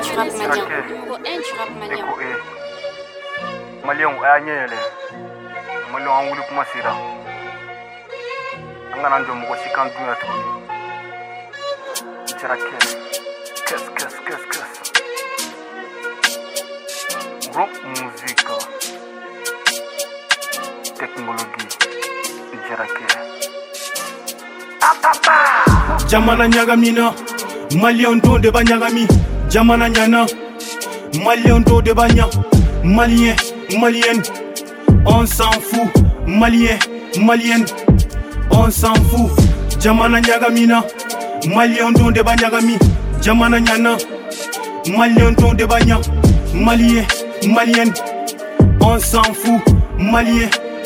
du rap malien. Numéro 1 du rap malien. Malien ayanyele. Malien angulu kuma sira. Angana ndo mko shikandu ya tu. Jarake. Kes. Rock musique. Technologie. Jarake. Jamana nyagamina, Malien do de banyagami. Jamana nyana, Malien do de banya. Malien, on s'en fout. Malien, on s'en fout. Jamana nyagamina, Malien do de banyagami. Jamana nyana, Malien do de banya. Malien, on s'en fout. Malien,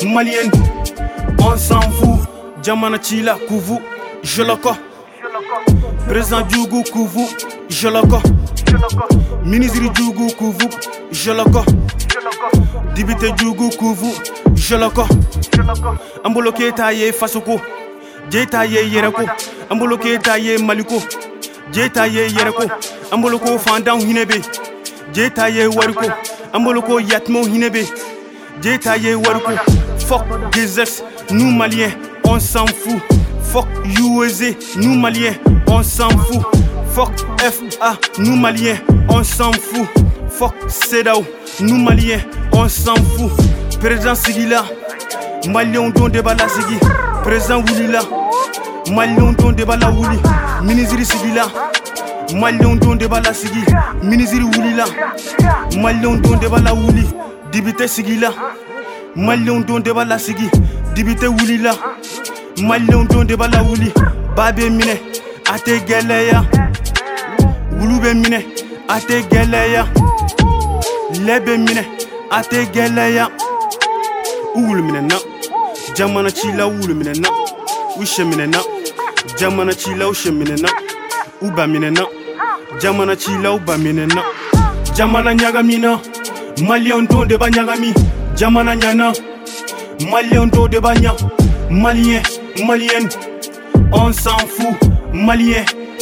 on s'en fout. Jamana chila kuvu, je le co. Président Djougou Kouvou, je le co. Ministre Djougou Kouvou, je le co. Député Djougou Kouvou, je le co. Ambolo Ketaye Fasoko, Jetaye Yereko, Ambolo Ketaye Maliko, Jetaye Yereko, Amboloko Fandang Hinebe, Jetaye Wariko, Amboloko Yatmo Hinebe, Jetaye Wariko. Fuck des ex, nous Maliens, on s'en fout. Fuck USA, nous Maliens, on s'en fout. Fuck FA, nous Maliens, on s'en fout. Fuck CEDAW, nous Maliens, on s'en fout. Président Sigila, Malion don de bala Sigi. Président Wulila, Malion don de bala Wuli. Ministre Sigila, Malion don de bala Sigi. Ministre Wulila, Malion don de bala Wuli. Député Sigila, Malion don de bala Sigi. Député Wulila, Malion don de bala Wuli. Babé mine, ate geleya. Wulube mine, ate geleya. Lebe mine, ate geleya. Wulu mine na, jamana chila wulu mine na. Ushe mine na, jamana chila ushe mine na. Uba mine na, jamana chila uba mine na. Jamana nyagamina, Malien don de banyagami. Jamana nyana, Malien don de banya. Malien, on s'en fout. Malien,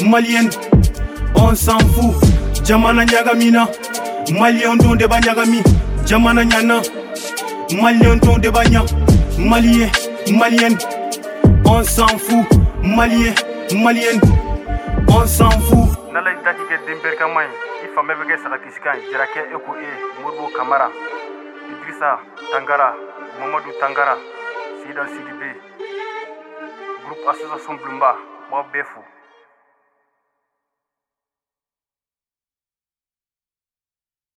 on s'en fout. Jamana nyagamina, Malien don de banyagami. Jamana nyana, Malien don de banya. Malien, on s'en fout. Malien, on s'en fout. Nalay datige dember kamay. Ifa mebeke sakatiskan. Jarake eko Murbo Kamara. Idrissa Tangara. Mamadou Tangara. Sidan Sidibé. Groupe Association Blumba. Moi Befou.